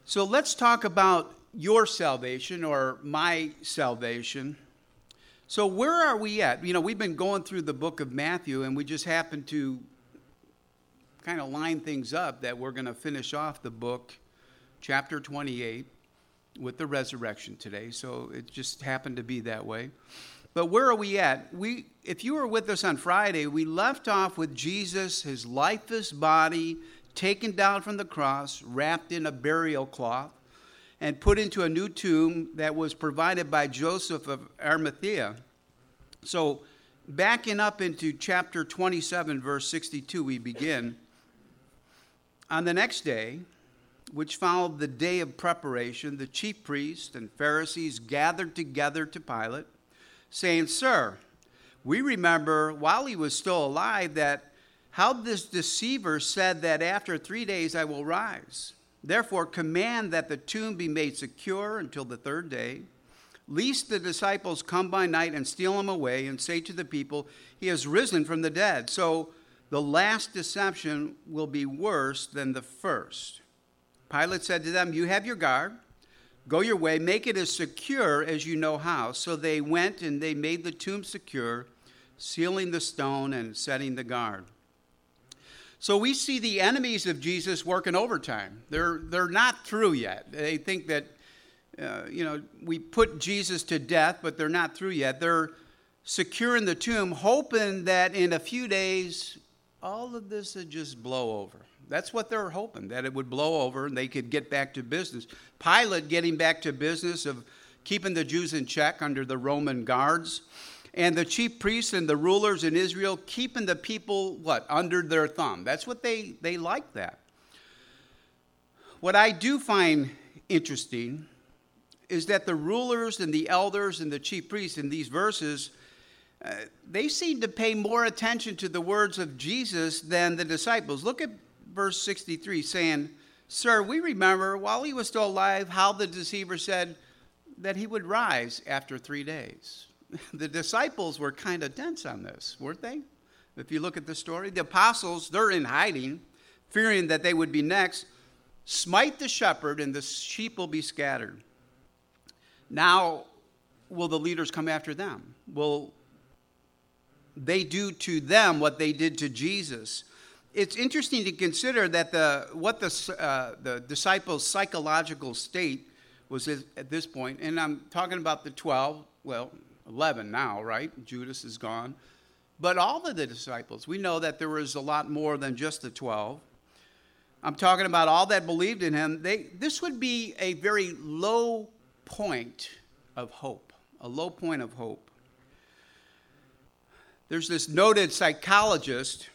So let's talk about your salvation or my salvation. So where are we at? We've been going through the book of Matthew, and we just happened to kind of line things up that we're going to finish off the book, chapter 28, with the resurrection today. So it just happened to be that way. But where are we at? If you were with us on Friday, we left off with Jesus, his lifeless body, taken down from the cross, wrapped in a burial cloth, and put into a new tomb that was provided by Joseph of Arimathea. So backing up into chapter 27, verse 62, we begin. On the next day, which followed the day of preparation, the chief priests and Pharisees gathered together to Pilate, saying, "Sir, we remember while he was still alive that how this deceiver said that after 3 days I will rise. Therefore command that the tomb be made secure until the third day, lest the disciples come by night and steal him away and say to the people, he has risen from the dead. So the last deception will be worse than the first." Pilate said to them, "You have your guard. Go your way, make it as secure as you know how." So they went and they made the tomb secure, sealing the stone and setting the guard. So we see the enemies of Jesus working overtime. They're not through yet. They think that, we put Jesus to death, but they're not through yet. They're securing the tomb, hoping that in a few days, all of this would just blow over. That's what they're hoping, that it would blow over and they could get back to business. Pilate getting back to business of keeping the Jews in check under the Roman guards. And the chief priests and the rulers in Israel keeping the people, under their thumb. That's what they like that. What I do find interesting is that the rulers and the elders and the chief priests in these verses, they seem to pay more attention to the words of Jesus than the disciples. Look at verse 63 saying, "Sir, we remember while he was still alive how the deceiver said that he would rise after 3 days." The disciples were kind of dense on this, weren't they? If you look at the story, the apostles, they're in hiding, fearing that they would be next. "Smite the shepherd and the sheep will be scattered." Now, will the leaders come after them? Will they do to them what they did to Jesus? It's interesting to consider that what the disciples' psychological state was at this point, and I'm talking about the 12, 11 now, right? Judas is gone. But all of the disciples, we know that there was a lot more than just the 12. I'm talking about all that believed in him. This would be a very low point of hope, a low point of hope. There's this noted psychiatrist,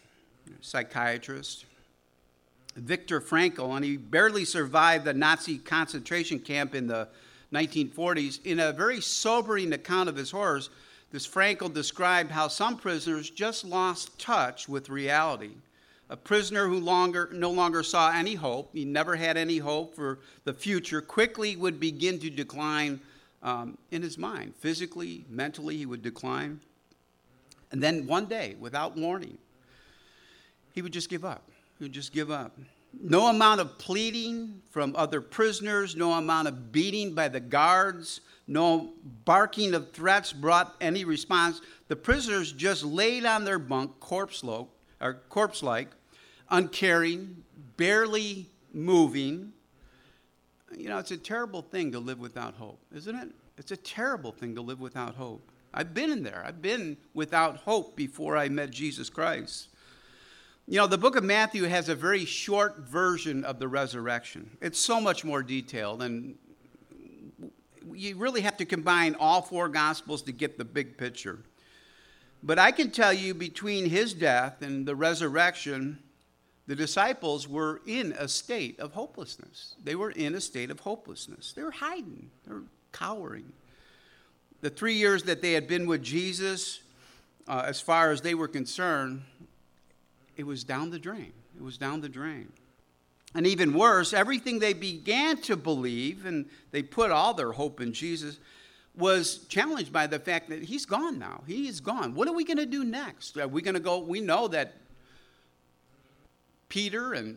Viktor Frankl, and he barely survived the Nazi concentration camp in the 1940s. In a very sobering account of his horrors, this Frankl described how some prisoners just lost touch with reality. A prisoner who no longer saw any hope, he never had any hope for the future, quickly would begin to decline in his mind. Physically, mentally, he would decline. And then one day, without warning, he would just give up. He would just give up. No amount of pleading from other prisoners, no amount of beating by the guards, no barking of threats brought any response. The prisoners just laid on their bunk, corpse-like, uncaring, barely moving. It's a terrible thing to live without hope, isn't it? It's a terrible thing to live without hope. I've been in there. I've been without hope before I met Jesus Christ. The book of Matthew has a very short version of the resurrection. It's so much more detailed, and you really have to combine all four Gospels to get the big picture. But I can tell you, between his death and the resurrection, the disciples were in a state of hopelessness. They were in a state of hopelessness. They were hiding. They were cowering. The 3 years that they had been with Jesus, as far as they were concerned, it was down the drain. It was down the drain. And even worse, everything they began to believe, and they put all their hope in Jesus, was challenged by the fact that he's gone now. He is gone. What are we going to do next? Are we going to go? We know that Peter and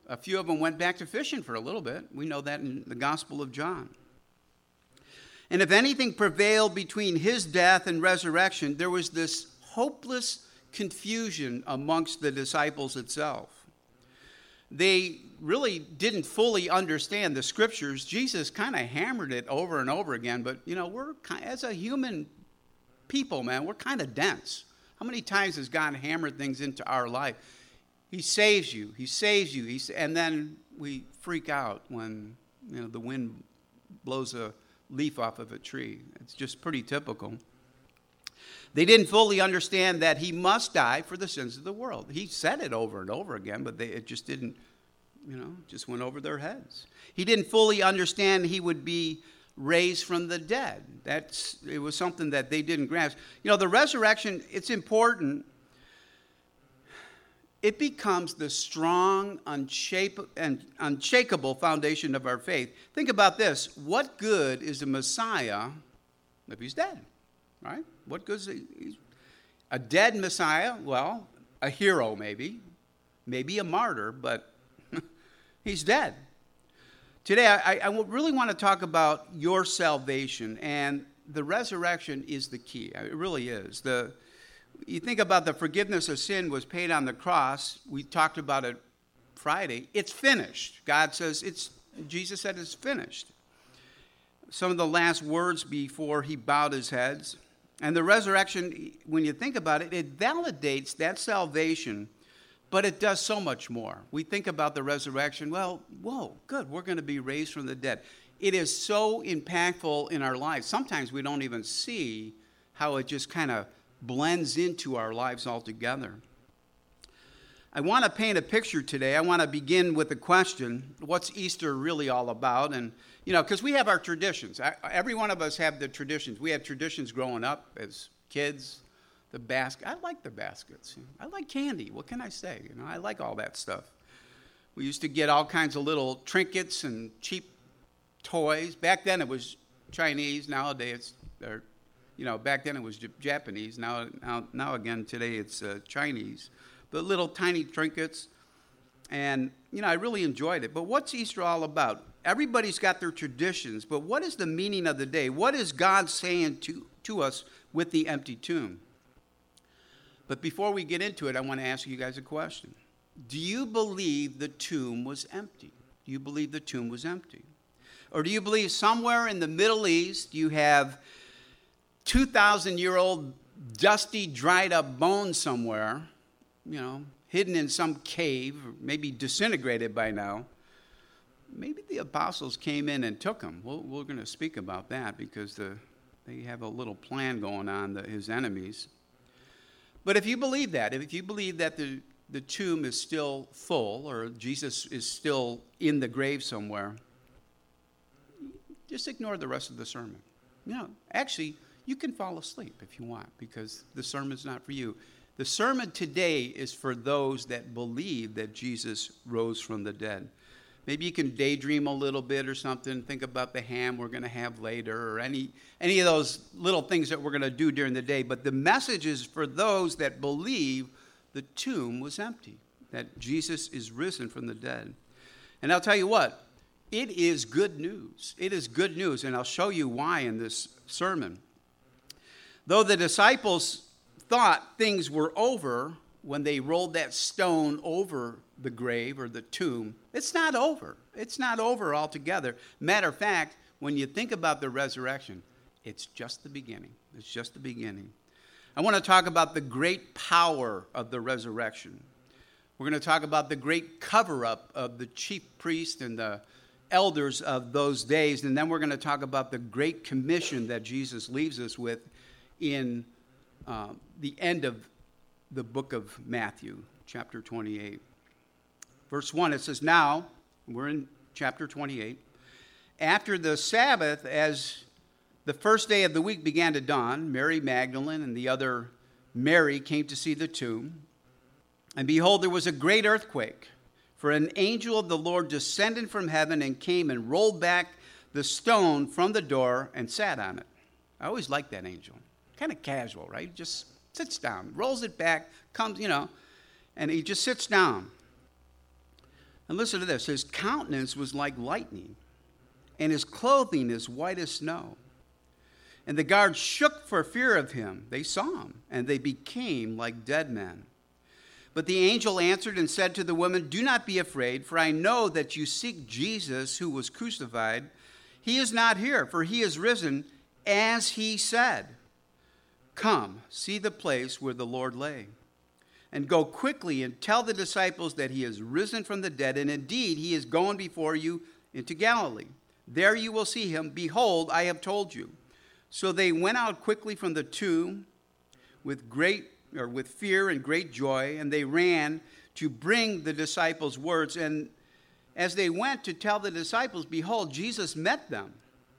A few of them went back to fishing for a little bit. We know that in the Gospel of John. And if anything prevailed between his death and resurrection, there was this hopeless confusion amongst the disciples itself. They really didn't fully understand the scriptures. Jesus kind of hammered it over and over again, but we're as a human people, man, we're kind of dense. How many times has God hammered things into our life? He saves you, and then we freak out when the wind blows a leaf off of a tree. It's just pretty typical. They didn't fully understand that he must die for the sins of the world. He said it over and over again, but it just didn't, just went over their heads. He didn't fully understand he would be raised from the dead. It was something that they didn't grasp. The resurrection, it's important. It becomes the strong, unshakable foundation of our faith. Think about this. What good is the Messiah if he's dead? Right? What good is he? A dead Messiah? Well, a hero maybe a martyr, but he's dead. Today, I really want to talk about your salvation, and the resurrection is the key. It really is. You think about the forgiveness of sin was paid on the cross. We talked about it Friday. It's finished. Jesus said it's finished. Some of the last words before he bowed his head. And the resurrection, when you think about it, it validates that salvation, but it does so much more. We think about the resurrection, well, whoa, good, we're going to be raised from the dead. It is so impactful in our lives. Sometimes we don't even see how it just kind of blends into our lives altogether. I want to paint a picture today. I want to begin with a question. What's Easter really all about? And, because we have our traditions. Every one of us have the traditions. We had traditions growing up as kids. The basket. I like the baskets. I like candy. What can I say? I like all that stuff. We used to get all kinds of little trinkets and cheap toys. Back then it was Chinese. Nowadays, back then it was Japanese. Now again, today it's Chinese. But little tiny trinkets. And, I really enjoyed it. But what's Easter all about? Everybody's got their traditions. But what is the meaning of the day? What is God saying to us with the empty tomb? But before we get into it, I want to ask you guys a question. Do you believe the tomb was empty? Do you believe the tomb was empty? Or do you believe somewhere in the Middle East you have 2,000-year-old dusty, dried up bones somewhere, hidden in some cave, or maybe disintegrated by now? Maybe the apostles came in and took them. We're going to speak about that because they have a little plan going on, his enemies. But if you believe that, the tomb is still full or Jesus is still in the grave somewhere, just ignore the rest of the sermon. Actually, you can fall asleep if you want because the sermon's not for you. The sermon today is for those that believe that Jesus rose from the dead. Maybe you can daydream a little bit or something, think about the ham we're going to have later or any of those little things that we're going to do during the day. But the message is for those that believe the tomb was empty, that Jesus is risen from the dead. And I'll tell you what, it is good news. It is good news, and I'll show you why in this sermon. Though the disciples thought things were over when they rolled that stone over the grave or the tomb, it's not over. It's not over altogether. Matter of fact, when you think about the resurrection, it's just the beginning. It's just the beginning. I want to talk about the great power of the resurrection. We're going to talk about the great cover-up of the chief priest and the elders of those days, and then we're going to talk about the great commission that Jesus leaves us with in the end of the book of Matthew, chapter 28. Verse 1, it says, now, we're in chapter 28, after the Sabbath, as the first day of the week began to dawn, Mary Magdalene and the other Mary came to see the tomb. And behold, there was a great earthquake, for an angel of the Lord descended from heaven and came and rolled back the stone from the door and sat on it. I always liked that angel. Kind of casual, right? Just sits down, rolls it back, comes, and he just sits down. And listen to this. His countenance was like lightning, and his clothing as white as snow. And the guards shook for fear of him. They saw him, and they became like dead men. But the angel answered and said to the woman, "Do not be afraid, for I know that you seek Jesus who was crucified. He is not here, for he is risen, as he said. Come, see the place where the Lord lay. And go quickly and tell the disciples that he is risen from the dead, and indeed he is going before you into Galilee. There you will see him. Behold, I have told you." So they went out quickly from the tomb with fear and great joy, and they ran to bring the disciples words. And as they went to tell the disciples, behold, Jesus met them,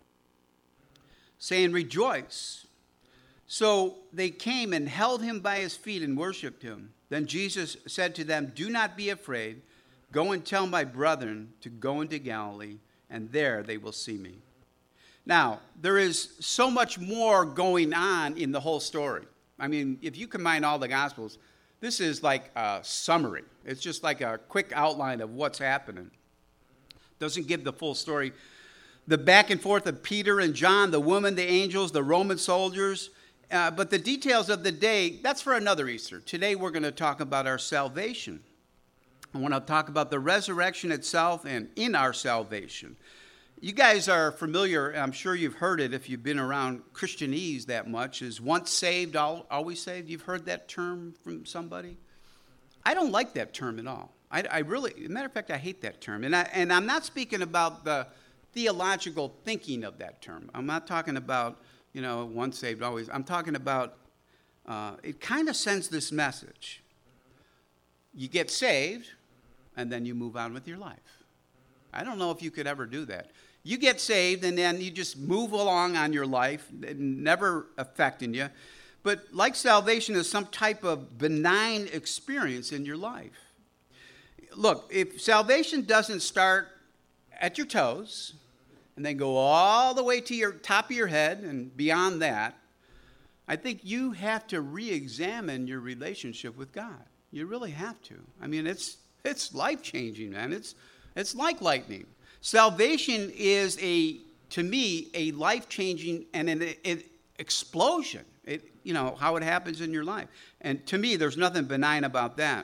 saying, "Rejoice." So they came and held him by his feet and worshipped him. Then Jesus said to them, "Do not be afraid. Go and tell my brethren to go into Galilee, and there they will see me." Now, there is so much more going on in the whole story. I mean, if you combine all the Gospels, this is like a summary. It's just like a quick outline of what's happening. Doesn't give the full story. The back and forth of Peter and John, the woman, the angels, the Roman soldiers. But the details of the day, that's for another Easter. Today we're going to talk about our salvation. I want to talk about the resurrection itself and in our salvation. You guys are familiar, I'm sure you've heard it if you've been around Christianese that much, is once saved, always saved. You've heard that term from somebody? I don't like that term at all. I really, as a matter of fact, I hate that term. And I'm not speaking about the theological thinking of that term. I'm not talking about, once saved, always. I'm talking about, it kind of sends this message. You get saved, and then you move on with your life. I don't know if you could ever do that. You get saved, and then you just move along on your life, never affecting you. But like salvation is some type of benign experience in your life. Look, if salvation doesn't start at your toes and then go all the way to your top of your head and beyond that, I think you have to re-examine your relationship with God. You really have to. I mean, it's life-changing, man. It's like lightning. Salvation is, to me, a life-changing and an explosion. How it happens in your life. And to me, there's nothing benign about that.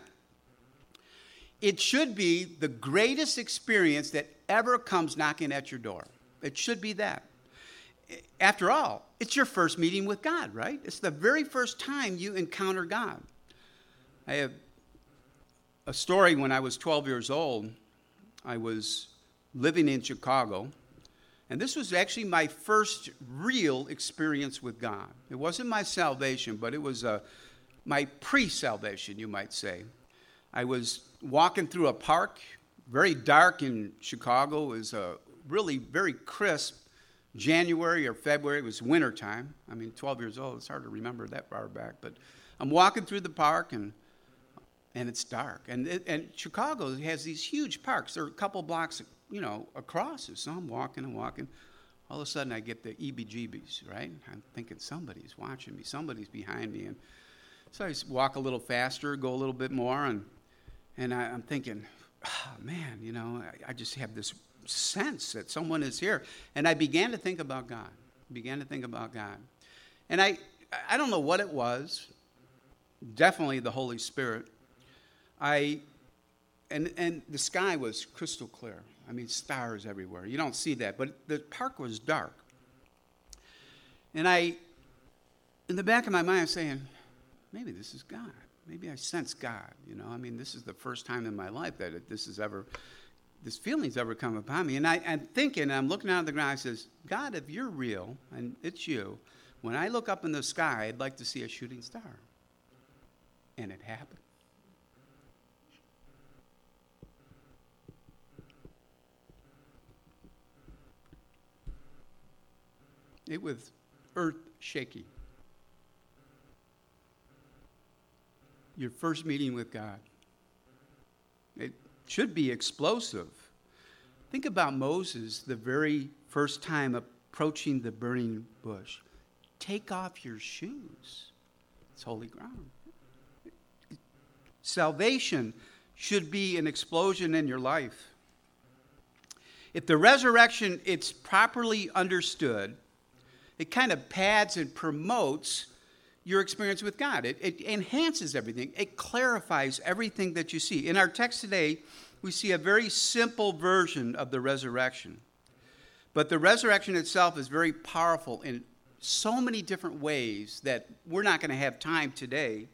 It should be the greatest experience that ever comes knocking at your door. It should be that. After all, it's your first meeting with God, right? It's the very first time you encounter God. I have a story. When I was 12 years old, I was living in Chicago, and this was actually my first real experience with God. It wasn't my salvation, but it was my pre-salvation, you might say. I was walking through a park, very dark in Chicago. It was a really very crisp January or February. It was wintertime. I mean, 12 years old, it's hard to remember that far back. But I'm walking through the park, and it's dark. And Chicago has these huge parks. They're a couple blocks, across it. So I'm walking and walking. All of a sudden, I get the EBGBs, right? I'm thinking somebody's watching me. Somebody's behind me. And so I walk a little faster, go a little bit more, and I'm thinking, man, I just have this sense that someone is here. And I began to think about God. And I don't know what it was. Definitely the Holy Spirit. And the sky was crystal clear. I mean, stars everywhere. You don't see that, but the park was dark. And in the back of my mind, I'm saying, maybe this is God. Maybe I sense God. This is the first time in my life that this feeling's ever come upon me. And I'm thinking, I'm looking out at the ground. I says, God, if you're real and it's you, when I look up in the sky, I'd like to see a shooting star. And it happened. It was earth-shaking. Your first meeting with God. It should be explosive. Think about Moses, the very first time approaching the burning bush. Take off your shoes. It's holy ground. Salvation should be an explosion in your life. If the resurrection, it's properly understood, it kind of pads and promotes your experience with God. It enhances everything. It clarifies everything that you see. In our text today, we see a very simple version of the resurrection. But the resurrection itself is very powerful in so many different ways that we're not going to have time today.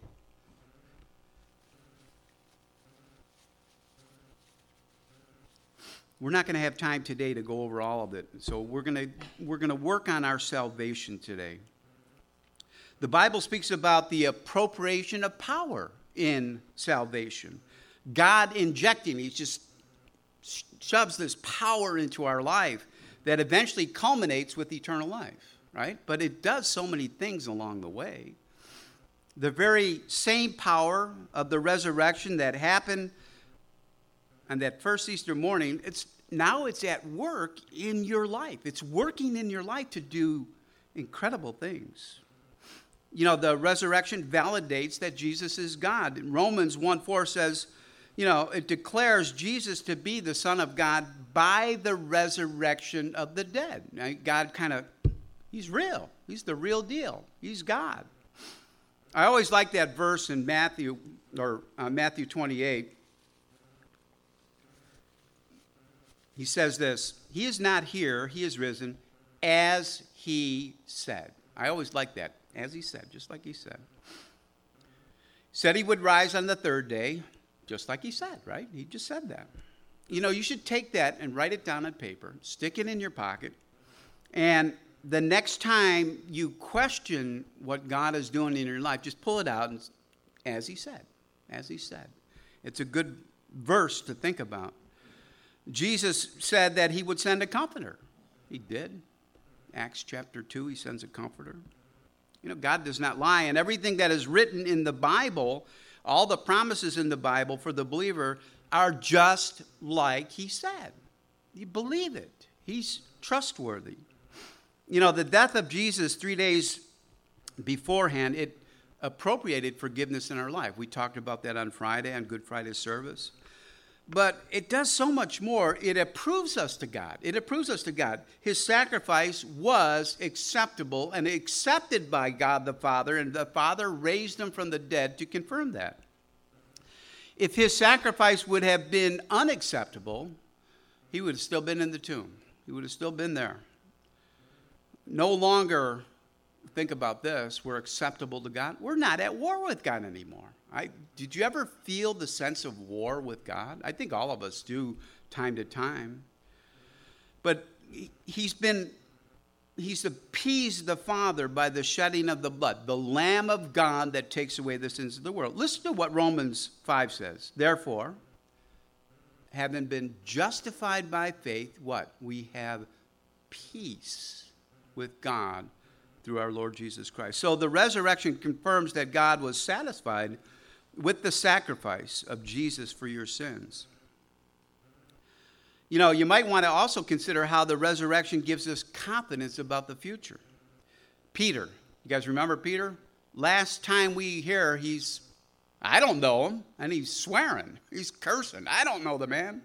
We're not going to have time today to go over all of it. So we're going to work on our salvation today. The Bible speaks about the appropriation of power in salvation. God injecting, he just shoves this power into our life that eventually culminates with eternal life, right? But it does so many things along the way. The very same power of the resurrection that happened on that first Easter morning, it's at work in your life. It's working in your life to do incredible things. You know, the resurrection validates that Jesus is God. Romans 1:4 says, it declares Jesus to be the Son of God by the resurrection of the dead. Now, God he's real. He's the real deal. He's God. I always like that verse in Matthew 28. He says this, he is not here, he is risen, as he said. I always like that, as he said, just like he said. Said he would rise on the third day, just like he said, right? He just said that. You should take that and write it down on paper, stick it in your pocket, and the next time you question what God is doing in your life, just pull it out and, as he said, as he said. It's a good verse to think about. Jesus said that he would send a comforter. He did. Acts chapter 2, he sends a comforter. God does not lie, and everything that is written in the Bible, all the promises in the Bible for the believer are just like he said. You believe it. He's trustworthy. The death of Jesus 3 days beforehand, it appropriated forgiveness in our life. We talked about that on Friday, on Good Friday service. But it does so much more. It approves us to God. It approves us to God. His sacrifice was acceptable and accepted by God the Father, and the Father raised him from the dead to confirm that. If his sacrifice would have been unacceptable, he would have still been in the tomb. He would have still been there. No longer, think about this, we're acceptable to God. We're not at war with God anymore. Did you ever feel the sense of war with God? I think all of us do time to time. But he's appeased the Father by the shedding of the blood, the Lamb of God that takes away the sins of the world. Listen to what Romans 5 says. Therefore, having been justified by faith, what? We have peace with God through our Lord Jesus Christ. So the resurrection confirms that God was satisfied with the sacrifice of Jesus for your sins. You might want to also consider how the resurrection gives us confidence about the future. Peter, you guys remember Peter? Last time we hear, I don't know him, and he's swearing. He's cursing. I don't know the man.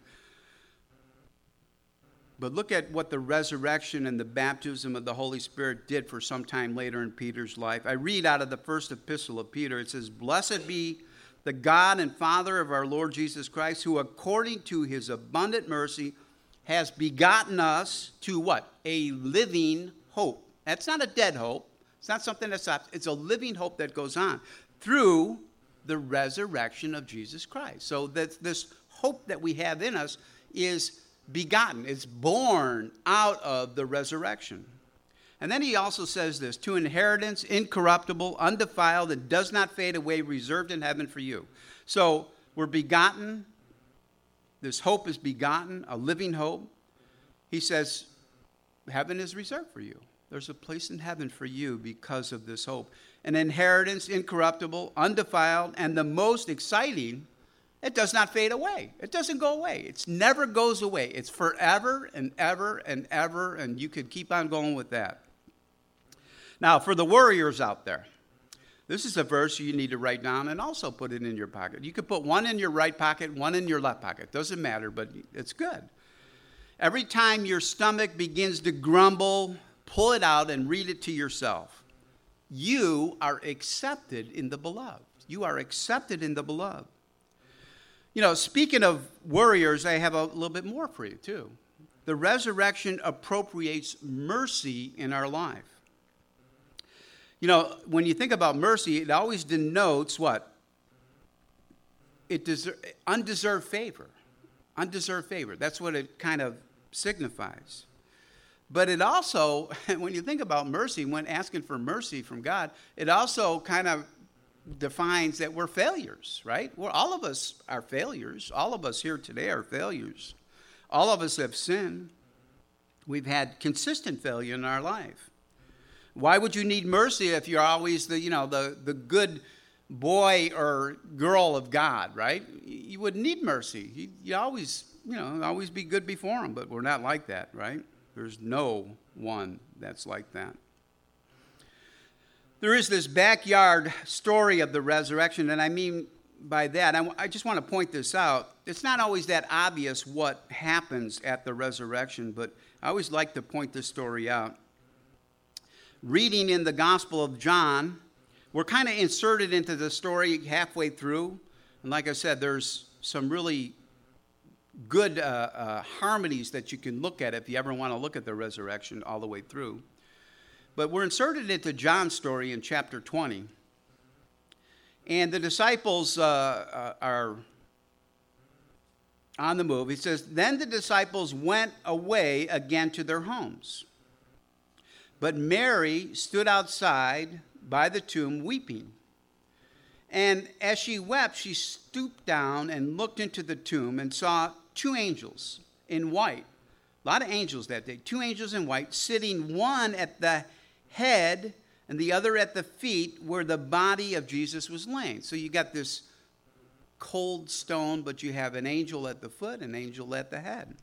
But look at what the resurrection and the baptism of the Holy Spirit did for some time later in Peter's life. I read out of the first epistle of Peter. It says, "Blessed be the God and Father of our Lord Jesus Christ, who according to his abundant mercy has begotten us to" what? A living hope. That's not a dead hope. It's not something that stops. It's a living hope that goes on through the resurrection of Jesus Christ. So that this hope that we have in us is begotten. It's born out of the resurrection. And then he also says this, "To inheritance incorruptible, undefiled, and does not fade away, reserved in heaven for you." So we're begotten. This hope is begotten, a living hope. He says, heaven is reserved for you. There's a place in heaven for you because of this hope. An inheritance incorruptible, undefiled, and the most exciting, it does not fade away. It doesn't go away. It never goes away. It's forever and ever and ever, and you could keep on going with that. Now, for the worriers out there, This is a verse you need to write down and also put it in your pocket. You could put one in your right pocket, one in your left pocket. Doesn't matter, but it's good. Every time your stomach begins to grumble, pull it out and read it to yourself. You are accepted in the beloved. You are accepted in the beloved. You know, speaking of warriors, I have a little bit more for you, too. The resurrection appropriates mercy in our life. You know, when you think about mercy, it always denotes what? Undeserved favor. Undeserved favor. That's what it kind of signifies. But it also, when you think about mercy, when asking for mercy from God, it also kind of defines that we're failures, right? Well, all of us are failures. All of us here today are failures. All of us have sinned. We've had consistent failure in our life. Why would you need mercy if you're always the good boy or girl of God, right? You wouldn't need mercy. You always be good before him, but we're not like that, right? There's no one that's like that. There is this backyard story of the resurrection, and I mean by that, I just want to point this out. It's not always that obvious what happens at the resurrection, but I always like to point this story out. Reading in the Gospel of John, we're kind of inserted into the story halfway through. And like I said, there's some really good harmonies that you can look at if you ever want to look at the resurrection all the way through. But we're inserted into John's story in chapter 20. And the disciples are on the move. He says, then the disciples went away again to their homes. But Mary stood outside by the tomb weeping. And as she wept, she stooped down and looked into the tomb and saw two angels in white. A lot of angels that day. Two angels in white, sitting one at the head and the other at the feet where the body of Jesus was laying. So you got this cold stone, but you have an angel at the foot, an angel at the head.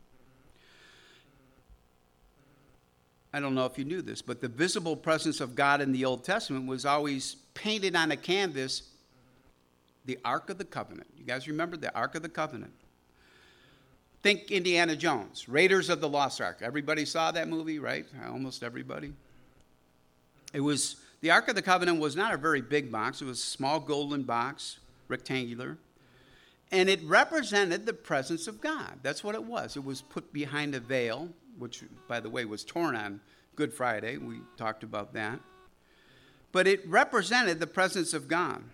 I don't know if you knew this, but the visible presence of God in the Old Testament was always painted on a canvas, the Ark of the Covenant. You guys remember the Ark of the Covenant? Think Indiana Jones, Raiders of the Lost Ark. Everybody saw that movie, right? Almost everybody. The Ark of the Covenant was not a very big box. It was a small golden box, rectangular. And it represented the presence of God. That's what it was. It was put behind a veil, which, by the way, was torn on Good Friday. We talked about that. But it represented the presence of God.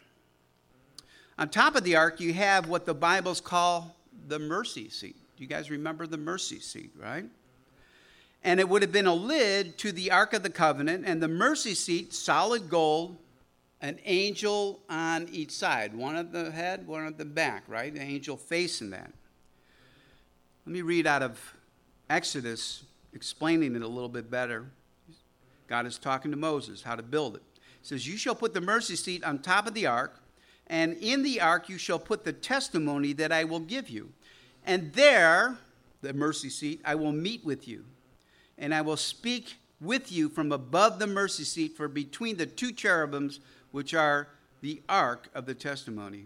On top of the ark, you have what the Bibles call the mercy seat. You guys remember the mercy seat, right? And it would have been a lid to the Ark of the Covenant, and the mercy seat, solid gold, an angel on each side. One at the head, one at the back, right? An angel facing that. Let me read out of Exodus, explaining it a little bit better. God is talking to Moses how to build it. He says, you shall put the mercy seat on top of the ark, and in the ark you shall put the testimony that I will give you. And there, the mercy seat, I will meet with you, and I will speak with you from above the mercy seat, for between the two cherubims, which are the ark of the testimony.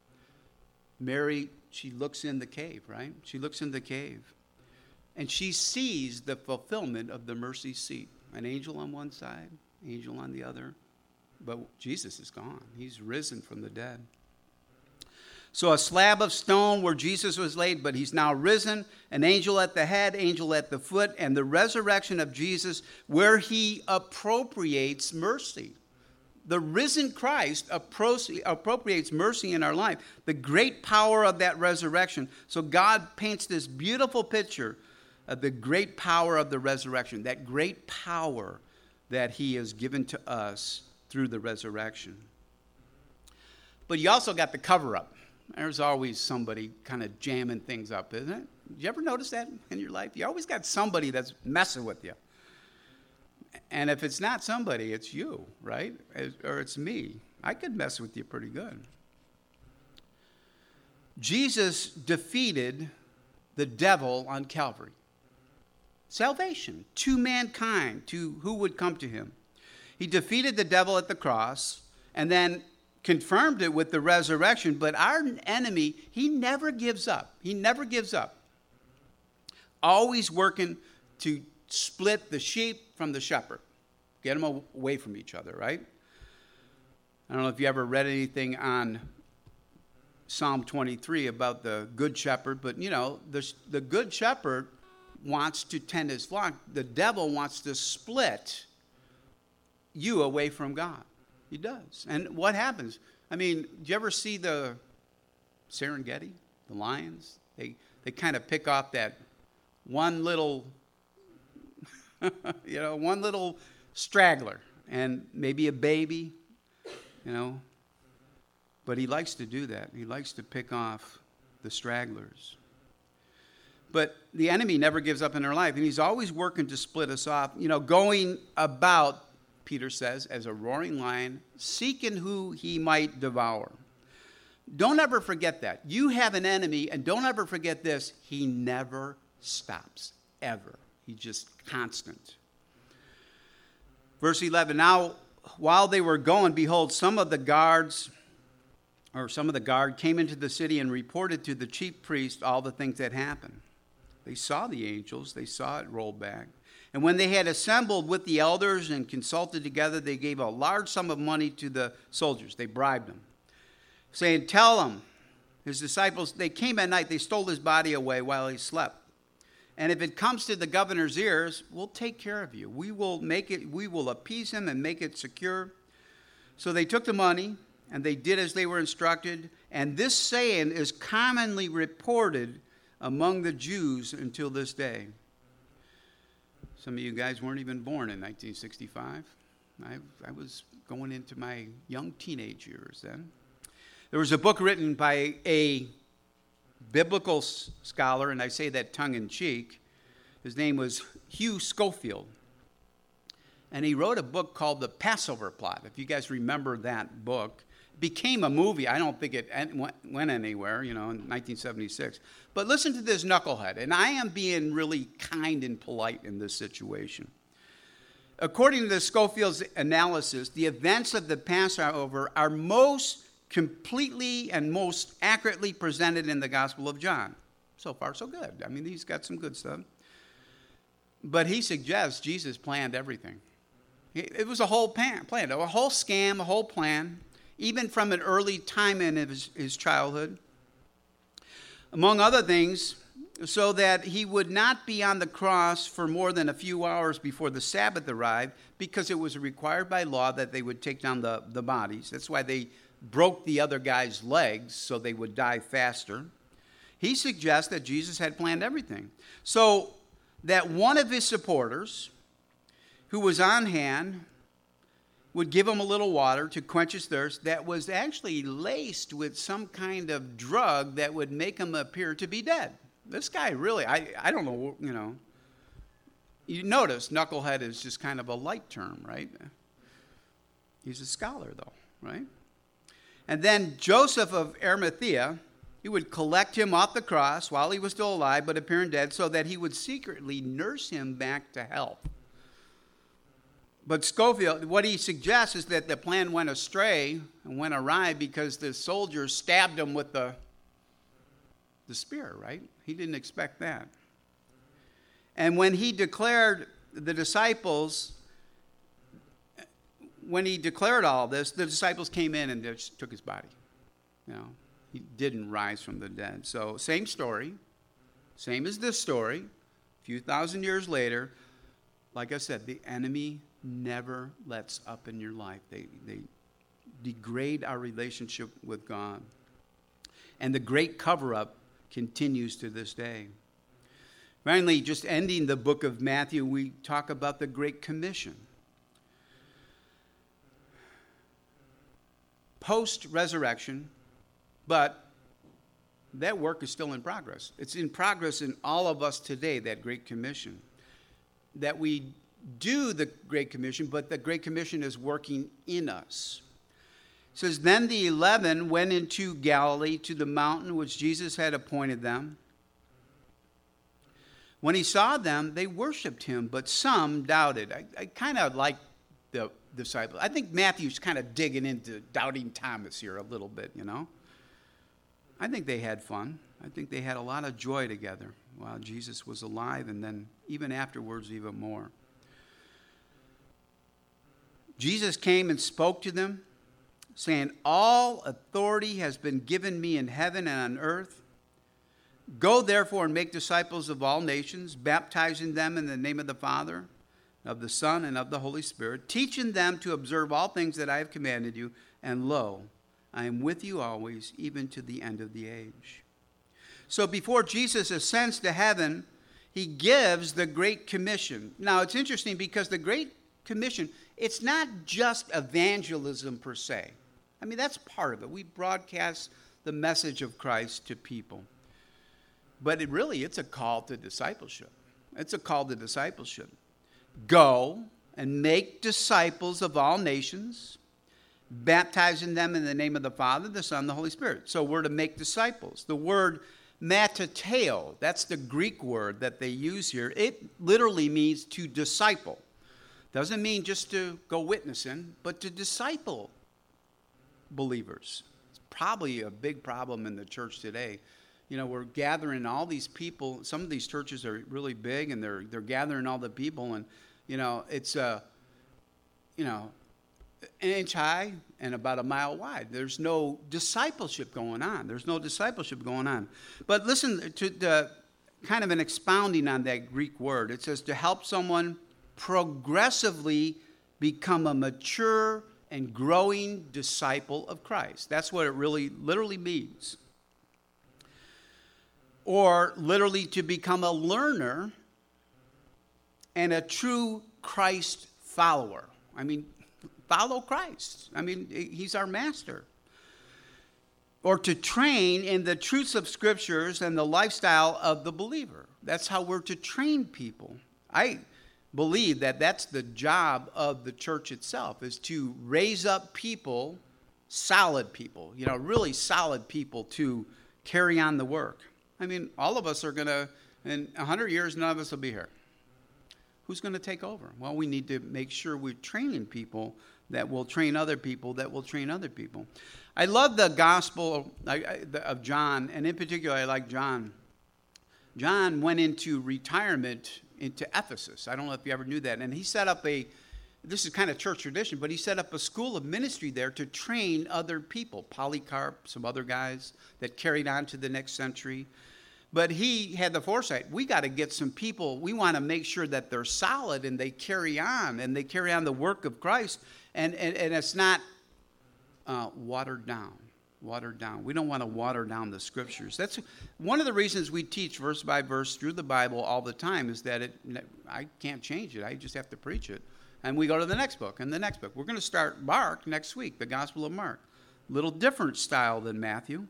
Mary, she looks in the cave, right? She looks in the cave. And she sees the fulfillment of the mercy seat. An angel on one side, angel on the other. But Jesus is gone. He's risen from the dead. So a slab of stone where Jesus was laid, but he's now risen. An angel at the head, angel at the foot, and the resurrection of Jesus where he appropriates mercy. The risen Christ appropriates mercy in our life. The great power of that resurrection. So God paints this beautiful picture of the great power of the resurrection. That great power that he has given to us through the resurrection. But you also got the cover-up. There's always somebody kind of jamming things up, isn't it? Did you ever notice that in your life? You always got somebody that's messing with you. And if it's not somebody, it's you, right? Or it's me. I could mess with you pretty good. Jesus defeated the devil on Calvary. Salvation to mankind, to who would come to him. He defeated the devil at the cross, and then confirmed it with the resurrection. But our enemy, he never gives up. He never gives up. Always working to split the sheep from the shepherd. Get them away from each other, right? I don't know if you ever read anything on Psalm 23 about the good shepherd, but the good shepherd wants to tend his flock. The devil wants to split you away from God. He does. And what happens? I mean, do you ever see the Serengeti, the lions? They kind of pick off that one little, one little straggler, and maybe a baby, But he likes to do that. He likes to pick off the stragglers. But the enemy never gives up in our life, and he's always working to split us off, going about, Peter says, as a roaring lion, seeking who he might devour. Don't ever forget that. You have an enemy, and don't ever forget this. He never stops, ever. He's just constant. Verse 11, now, while they were going, behold, some of the guard came into the city and reported to the chief priest all the things that happened. They saw the angels. They saw it roll back. And when they had assembled with the elders and consulted together, they gave a large sum of money to the soldiers. They bribed them, saying, tell them, his disciples, they came at night, they stole his body away while he slept. And if it comes to the governor's ears, we'll take care of you. We will appease him and make it secure. So they took the money, and they did as they were instructed. And this saying is commonly reported among the Jews until this day. Some of you guys weren't even born in 1965. I was going into my young teenage years then. There was a book written by a biblical scholar, and I say that tongue-in-cheek. His name was Hugh Schofield. And he wrote a book called The Passover Plot. If you guys remember that book. It became a movie. I don't think it went anywhere, in 1976. But listen to this knucklehead. And I am being really kind and polite in this situation. According to Schofield's analysis, the events of the Passover are most completely and most accurately presented in the Gospel of John. So far, so good. I mean, he's got some good stuff. But he suggests Jesus planned everything. It was a whole plan, a whole scam, a whole plan, even from an early time in his childhood. Among other things, so that he would not be on the cross for more than a few hours before the Sabbath arrived, because it was required by law that they would take down the bodies. That's why they broke the other guy's legs, so they would die faster. He suggests that Jesus had planned everything. So that one of his supporters, who was on hand, would give him a little water to quench his thirst that was actually laced with some kind of drug that would make him appear to be dead. This guy really, I don't know, You notice knucklehead is just kind of a light term, right? He's a scholar, though, right? And then Joseph of Arimathea, he would collect him off the cross while he was still alive, but appearing dead, so that he would secretly nurse him back to health. But Schofield, what he suggests is that the plan went astray and went awry because the soldiers stabbed him with the spear, right? He didn't expect that. And when he declared the disciples, when he declared all this, the disciples came in and just took his body. He didn't rise from the dead. So same story, same as this story, a few thousand years later. Like I said, the enemy never lets up in your life. They degrade our relationship with God. And the great cover-up continues to this day. Finally, just ending the book of Matthew, we talk about the Great Commission. Post-resurrection, but that work is still in progress. It's in progress in all of us today, that Great Commission. That we do the Great Commission, but the Great Commission is working in us. It says, then the 11 went into Galilee to the mountain which Jesus had appointed them. When he saw them, they worshiped him, but some doubted. I kind of like the disciples. I think Matthew's kind of digging into doubting Thomas here a little bit, you know. I think they had fun. I think they had a lot of joy together while Jesus was alive, and then even afterwards, even more. Jesus came and spoke to them, saying, "All authority has been given me in heaven and on earth. Go therefore and make disciples of all nations, baptizing them in the name of the Father, of the Son, and of the Holy Spirit, teaching them to observe all things that I have commanded you, and lo, I am with you always, even to the end of the age." So before Jesus ascends to heaven, he gives the Great Commission. Now, it's interesting because the Great Commission, it's not just evangelism per se. I mean, that's part of it. We broadcast the message of Christ to people. But it's a call to discipleship. It's a call to discipleship. Go and make disciples of all nations, baptizing them in the name of the Father, the Son, and the Holy Spirit. So we're to make disciples. The word matateo, that's the Greek word that they use here. It literally means to disciple. Doesn't mean just to go witnessing, but to disciple believers. It's probably a big problem in the church today. You know, we're gathering all these people. Some of these churches are really big, and they're gathering all the people, and it's an inch high and about a mile wide. There's no discipleship going on. But listen to the kind of an expounding on that Greek word. It says to help someone progressively become a mature and growing disciple of Christ. That's what it really literally means. Or literally to become a learner and a true Christ follower. I mean, follow Christ. I mean, he's our master. Or to train in the truths of Scriptures and the lifestyle of the believer. That's how we're to train people. I believe that that's the job of the church itself, is to raise up people, solid people, really solid people to carry on the work. I mean, all of us are going to, in 100 years, none of us will be here. Who's going to take over? Well, we need to make sure we're training people that will train other people that will train other people. I love the gospel of John, and in particular, I like John. John went into retirement into Ephesus. I don't know if you ever knew that. And he set up this is kind of church tradition, but he set up a school of ministry there to train other people. Polycarp, some other guys that carried on to the next century. But he had the foresight. We got to get some people. We want to make sure that they're solid and they carry on the work of Christ. And it's not watered down. We don't want to water down the Scriptures. That's one of the reasons we teach verse by verse through the Bible all the time, is that I can't change it. I just have to preach it. And we go to the next book and the next book. We're going to start Mark next week, the Gospel of Mark. A little different style than Matthew.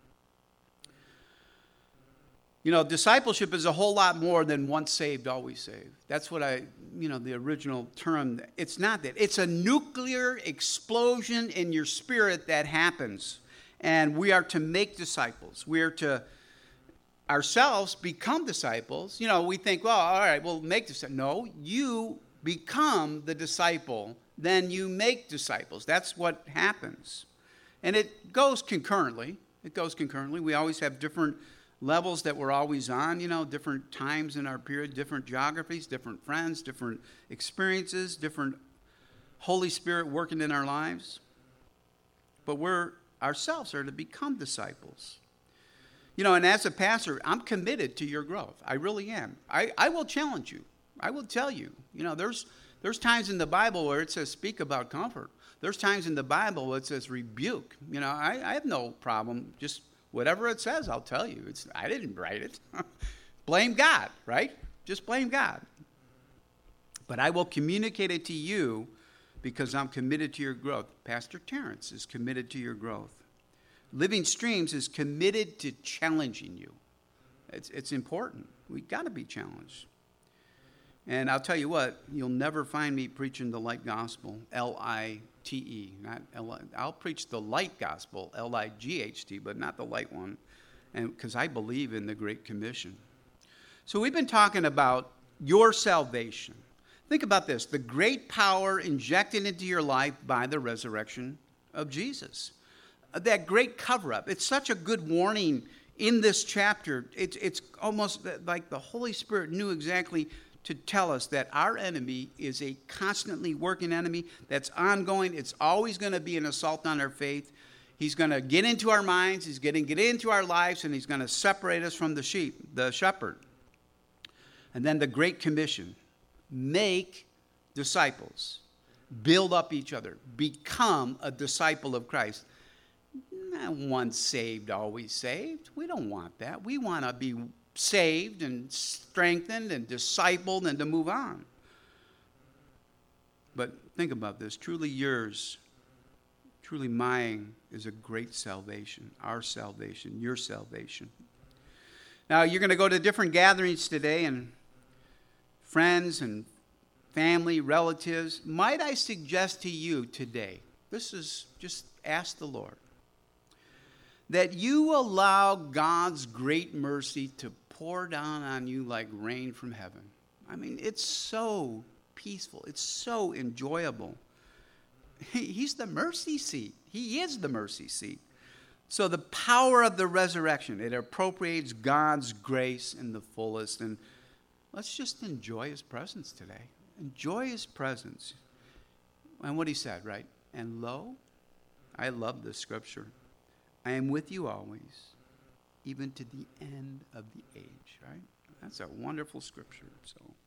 Discipleship is a whole lot more than once saved, always saved. That's what the original term, it's not that. It's a nuclear explosion in your spirit that happens. And we are to make disciples. We are to ourselves become disciples. We think, well, all right, we'll make disciples. No, you become the disciple, then you make disciples. That's what happens. And it goes concurrently. We always have different levels that we're always on, different times in our period, different geographies, different friends, different experiences, different Holy Spirit working in our lives. But ourselves are to become disciples. And as a pastor, I'm committed to your growth. I really am. I will challenge you. I will tell you. There's times in the Bible where it says speak about comfort. There's times in the Bible where it says rebuke. I have no problem. Just whatever it says, I'll tell you. I didn't write it. Blame God, right? Just blame God. But I will communicate it to you because I'm committed to your growth. Pastor Terrence is committed to your growth. Living Streams is committed to challenging you. It's important. We've got to be challenged. And I'll tell you what, you'll never find me preaching the light gospel, L-I-T-E. Not L-I. I'll preach the light gospel, L-I-G-H-T, but not the light one, because I believe in the Great Commission. So we've been talking about your salvation. Think about this, the great power injected into your life by the resurrection of Jesus. That great cover-up. It's such a good warning in this chapter. It's almost like the Holy Spirit knew exactly to tell us that our enemy is a constantly working enemy that's ongoing. It's always going to be an assault on our faith. He's going to get into our minds, he's going to get into our lives, and he's going to separate us from the sheep, the shepherd. And then the Great Commission, make disciples, build up each other, become a disciple of Christ. Not once saved, always saved. We don't want that. We want to be saved and strengthened and discipled and to move on. But think about this. Truly yours, truly mine is a great salvation. Our salvation, your salvation. Now, you're going to go to different gatherings today, and friends and family, relatives. Might I suggest to you today, this is just ask the Lord, that you allow God's great mercy to pour down on you like rain from heaven. I mean, it's so peaceful. It's so enjoyable. He's the mercy seat. He is the mercy seat. So the power of the resurrection, it appropriates God's grace in the fullest. And let's just enjoy his presence today. Enjoy his presence. And what he said, right? And lo, I love this scripture. I am with you always, even to the end of the age, right? That's a wonderful scripture. So